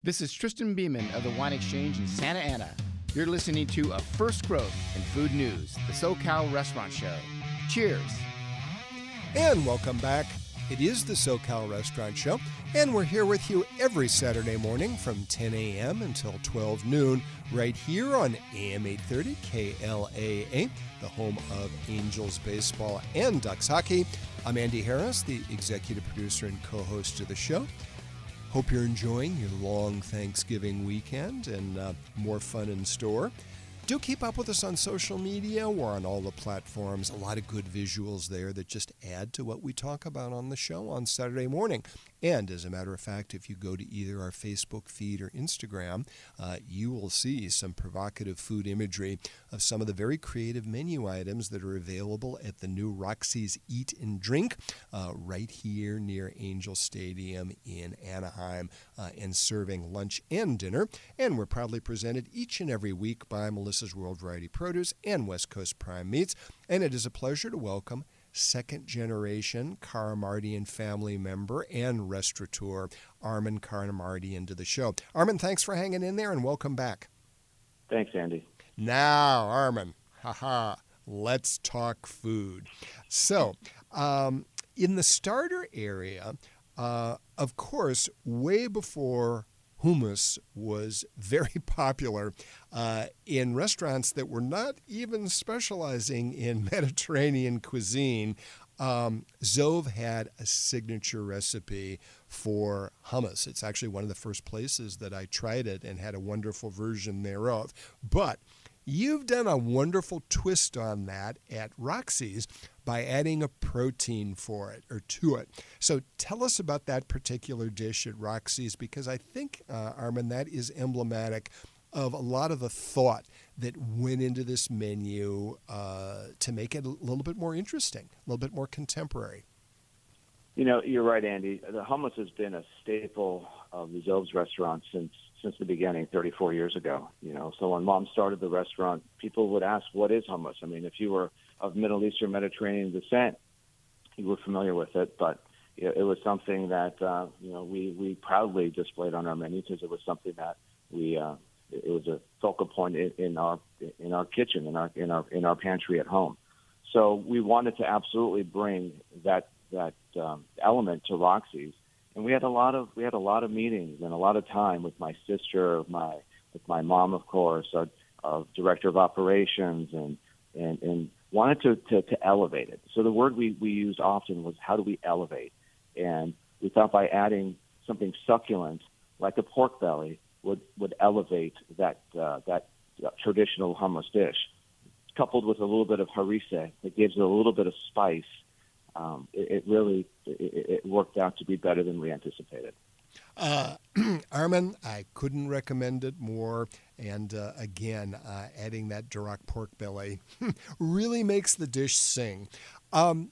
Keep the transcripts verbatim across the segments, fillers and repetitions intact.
This is Tristan Beeman of the Wine Exchange in Santa Ana. You're listening to A First Growth in Food News, the SoCal Restaurant Show. Cheers. And welcome back. It is the SoCal Restaurant Show, and we're here with you every Saturday morning from ten a.m. until twelve noon, right here on A M eight thirty K L A A, the home of Angels baseball and Ducks hockey. I'm Andy Harris, the executive producer and co-host of the show. Hope you're enjoying your long Thanksgiving weekend and uh, more fun in store. Do keep up with us on social media. We're on all the platforms. A lot of good visuals there that just add to what we talk about on the show on Saturday morning. And as a matter of fact, if you go to either our Facebook feed or Instagram, uh, you will see some provocative food imagery of some of the very creative menu items that are available at the new Roxy's Eat and Drink uh, right here near Angel Stadium in Anaheim, uh, and serving lunch and dinner. And we're proudly presented each and every week by Melissa's World Variety Produce and West Coast Prime Meats. And it is a pleasure to welcome second-generation Karamardian family member and restaurateur Armen Karamardian to the show. Armen, thanks for hanging in there and welcome back. Thanks, Andy. Now, Armen, haha, let's talk food. So, um, in the starter area, uh, of course, way before hummus was very popular uh, in restaurants that were not even specializing in Mediterranean cuisine. Um, Zove had a signature recipe for hummus. It's actually one of the first places that I tried it and had a wonderful version thereof. But you've done a wonderful twist on that at Roxy's by adding a protein for it or to it. So tell us about that particular dish at Roxy's, because I think, uh, Armen, that is emblematic of a lot of the thought that went into this menu uh, to make it a little bit more interesting, a little bit more contemporary. You know, you're right, Andy. The hummus has been a staple of the Zove's restaurant since since the beginning, thirty-four years ago. You know, so when Mom started the restaurant, people would ask, "What is hummus?" I mean, if you were of Middle Eastern Mediterranean descent, you were familiar with it, but it, it was something that uh, you know we we proudly displayed on our menu because it was something that we uh, it was a focal point in, in our in our kitchen, in our in our in our pantry at home. So we wanted to absolutely bring that that um, element to Roxy's. And we had a lot of we had a lot of meetings and a lot of time with my sister, my with my mom, of course, our, our director of operations, and and, and wanted to, to, to elevate it. So the word we, we used often was, how do we elevate? And we thought by adding something succulent like a pork belly would, would elevate that uh, that traditional hummus dish, coupled with a little bit of harissa that gives it a little bit of spice. Um, it, it really it, it worked out to be better than we anticipated. Uh, Armen, I couldn't recommend it more. And uh, again, uh, adding that Duroc pork belly really makes the dish sing. Um,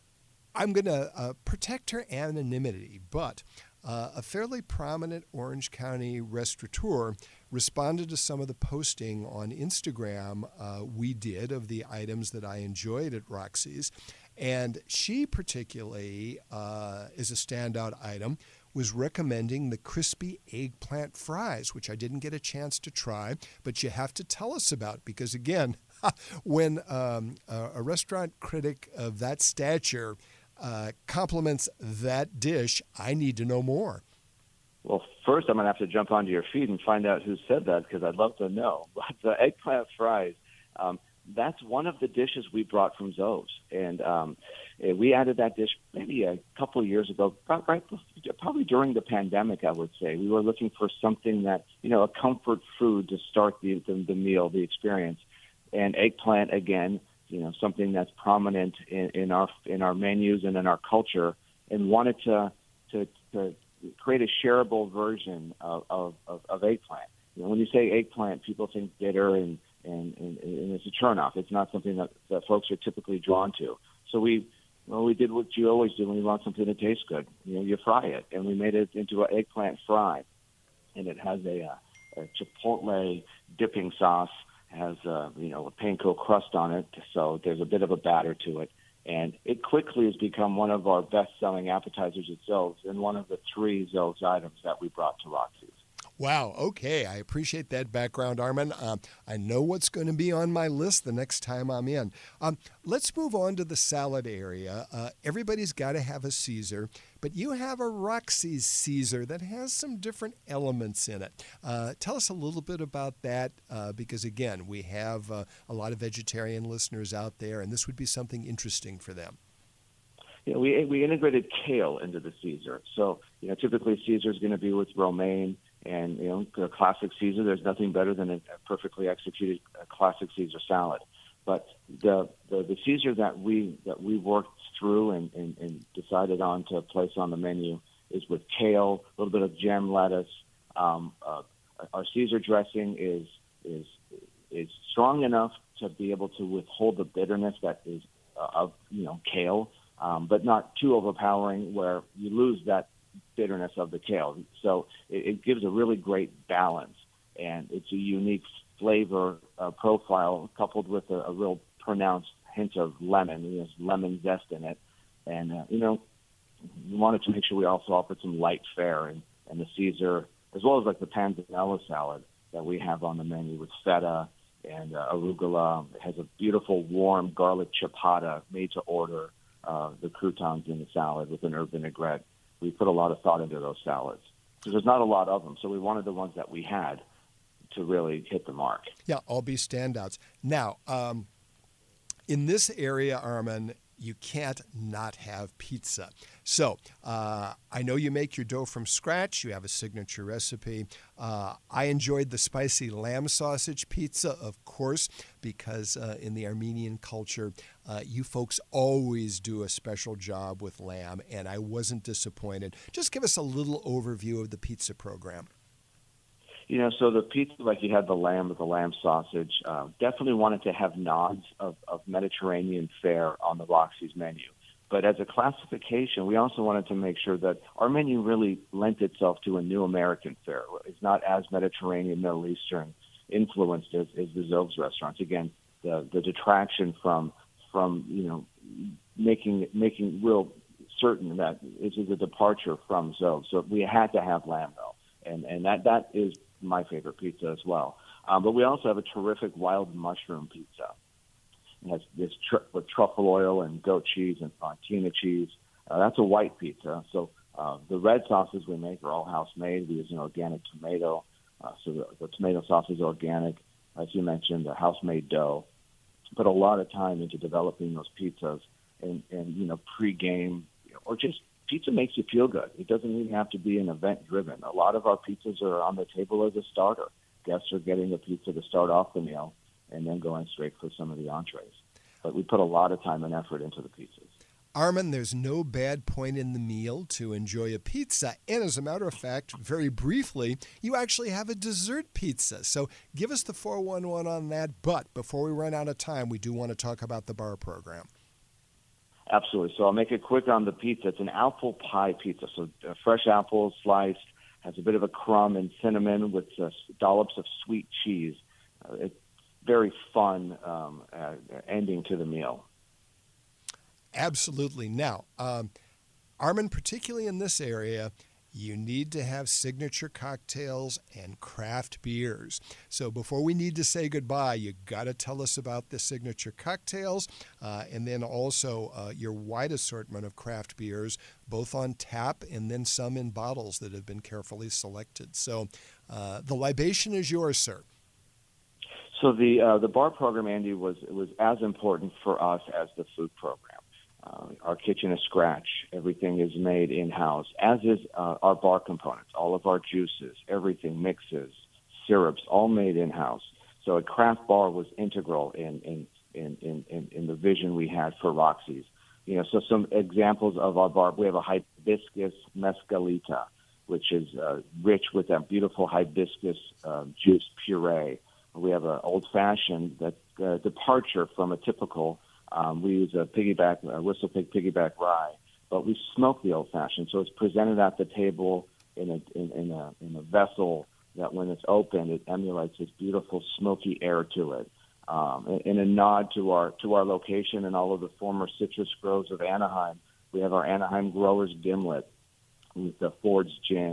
I'm going to uh, protect her anonymity, but uh, a fairly prominent Orange County restaurateur responded to some of the posting on Instagram uh, we did of the items that I enjoyed at Roxy's. And she particularly, uh, as a standout item, was recommending the crispy eggplant fries, which I didn't get a chance to try, but you have to tell us about, because, again, when um, a, a restaurant critic of that stature uh, compliments that dish, I need to know more. Well, first I'm going to have to jump onto your feed and find out who said that, because I'd love to know. But the eggplant fries, um, that's one of the dishes we brought from Zove's. And um, we added that dish maybe a couple of years ago, right, probably during the pandemic, I would say. We were looking for something that, you know, a comfort food to start the, the, the meal, the experience. And eggplant, again, you know, something that's prominent in, in our in our menus and in our culture, and wanted to to, to create a shareable version of, of, of, of eggplant. You know, when you say eggplant, people think bitter and And, and, and it's a turnoff. It's not something that, that folks are typically drawn to. So we, well, we did what you always do when you want something to taste good. You know, you fry it, and we made it into an eggplant fry, and it has a, a chipotle dipping sauce, has a, you know, a panko crust on it, so there's a bit of a batter to it, and it quickly has become one of our best-selling appetizers at Zove's, and one of the three Zove's items that we brought to Roxy's. Wow. Okay. I appreciate that background, Armin. Um, I know what's going to be on my list the next time I'm in. Um, let's move on to the salad area. Uh, everybody's got to have a Caesar, but you have a Roxy's Caesar that has some different elements in it. Uh, tell us a little bit about that uh, because, again, we have uh, a lot of vegetarian listeners out there, and this would be something interesting for them. You know, we we integrated kale into the Caesar. So, you know, typically Caesar is going to be with romaine. And, you know, a classic Caesar, there's nothing better than a, a perfectly executed a classic Caesar salad. But the, the, the Caesar that we that we worked through and, and, and decided on to place on the menu is with kale, a little bit of gem lettuce. Um, uh, our Caesar dressing is is is strong enough to be able to withhold the bitterness that is uh, of you know kale, um, but not too overpowering where you lose that bitterness of the kale. So it, it gives a really great balance, and it's a unique flavor uh, profile coupled with a, a real pronounced hint of lemon. There's lemon zest in it, and uh, you know we wanted to make sure we also offered some light fare, and, and the Caesar, as well as like the panzanella salad that we have on the menu with feta and uh, arugula. It has a beautiful warm garlic ciabatta made to order. Uh, the croutons in the salad with an herb vinaigrette. We put a lot of thought into those salads because there's not a lot of them. So we wanted the ones that we had to really hit the mark. Yeah, all be standouts. Now, um, in this area, Armin, you can't not have pizza. So uh, I know you make your dough from scratch. You have a signature recipe. Uh, I enjoyed the spicy lamb sausage pizza, of course, because uh, in the Armenian culture, uh, you folks always do a special job with lamb, and I wasn't disappointed. Just give us a little overview of the pizza program. You know, so the pizza, like you had the lamb with the lamb sausage, uh, definitely wanted to have nods of, of Mediterranean fare on the Roxy's menu. But as a classification, we also wanted to make sure that our menu really lent itself to a new American fare. It's not as Mediterranean, Middle Eastern influenced as, as the Zobes restaurants. Again, the, the detraction from, from you know, making making real certain that this is a departure from Zobes. So we had to have lamb, though. And, and that, that is my favorite pizza as well. Um, but we also have a terrific wild mushroom pizza. It has this tr- with truffle oil and goat cheese and fontina cheese. Uh, that's a white pizza. So uh, the red sauces we make are all house-made. We use an organic tomato. Uh, so the, the tomato sauce is organic. As you mentioned, the house-made dough. Put a lot of time into developing those pizzas and, and you know, pre-game or just pizza makes you feel good. It doesn't even have to be an event-driven. A lot of our pizzas are on the table as a starter. Guests are getting the pizza to start off the meal and then going straight for some of the entrees. But we put a lot of time and effort into the pizzas. Armin, there's no bad point in the meal to enjoy a pizza. And as a matter of fact, very briefly, you actually have a dessert pizza. So give us the four one one on that. But before we run out of time, we do want to talk about the bar program. Absolutely. So I'll make it quick on the pizza. It's an apple pie pizza. So uh, fresh apples sliced, has a bit of a crumb and cinnamon with uh, dollops of sweet cheese. Uh, it's very fun um, uh, ending to the meal. Absolutely. Now, um, Armin, particularly in this area, you need to have signature cocktails and craft beers. So before we need to say goodbye, you got to tell us about the signature cocktails uh, and then also uh, your wide assortment of craft beers, both on tap and then some in bottles that have been carefully selected. So uh, the libation is yours, sir. So the uh, the bar program, Andy, was was as important for us as the food program. Uh, our kitchen is scratch. Everything is made in-house, as is uh, our bar components. All of our juices, everything, mixes, syrups, all made in-house. So a craft bar was integral in in, in, in, in in the vision we had for Roxy's. You know, so some examples of our bar, we have a hibiscus mezcalita, which is uh, rich with that beautiful hibiscus uh, juice puree. We have an old-fashioned that uh, departure from a typical. Um, we use a piggyback, a whistle pig piggyback rye, but we smoke the old-fashioned. So it's presented at the table in a in, in a in a vessel that, when it's opened, it emulates this beautiful smoky air to it. Um, in, in a nod to our to our location and all of the former citrus groves of Anaheim, we have our Anaheim Growers Gimlet with the Ford's Gin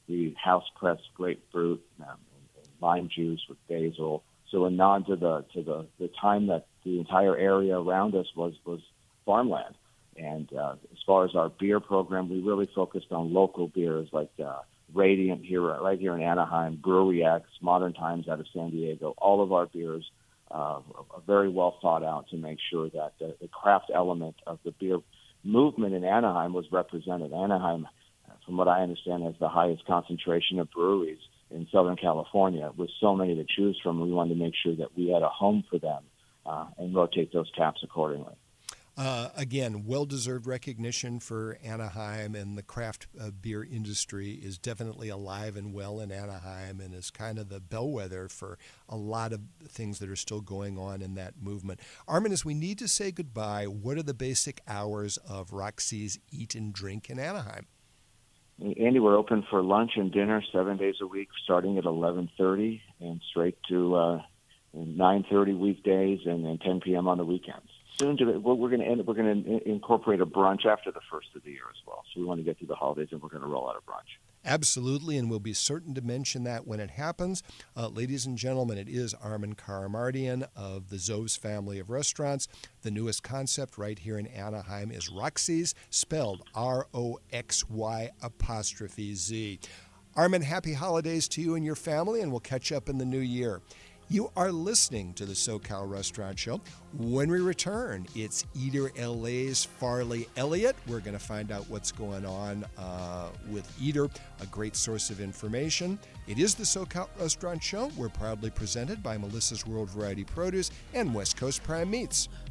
We house-pressed grapefruit, um, and lime juice with basil. So a nod to the to the, the time that the entire area around us was, was farmland. And uh, as far as our beer program, we really focused on local beers like uh, Radiant here, right here in Anaheim, Brewery X, Modern Times out of San Diego. All of our beers uh, are very well thought out to make sure that the, the craft element of the beer movement in Anaheim was represented. Anaheim, from what I understand, has the highest concentration of breweries in Southern California. With so many to choose from, we wanted to make sure that we had a home for them uh, and rotate those taps accordingly. Uh, again, well-deserved recognition for Anaheim, and the craft uh, beer industry is definitely alive and well in Anaheim and is kind of the bellwether for a lot of things that are still going on in that movement. Armin, as we need to say goodbye, what are the basic hours of Roxy's Eat and Drink in Anaheim? Andy, we're open for lunch and dinner seven days a week, starting at eleven thirty and straight to uh, nine thirty weekdays and then ten p.m. on the weekends. Soon to the, we're going to end. We're going to incorporate a brunch after the first of the year as well. So we want to get through the holidays, and we're going to roll out a brunch. Absolutely, and we'll be certain to mention that when it happens. Uh, ladies and gentlemen, it is Armin Karamardian of the Zov's family of restaurants. The newest concept right here in Anaheim is Roxy's, spelled R O X Y apostrophe Z. Armin, happy holidays to you and your family, and we'll catch up in the new year. You are listening to the SoCal Restaurant Show. When we return, it's Eater L A's Farley Elliott. We're going to find out what's going on uh, with Eater, a great source of information. It is the SoCal Restaurant Show. We're proudly presented by Melissa's World Variety Produce and West Coast Prime Meats.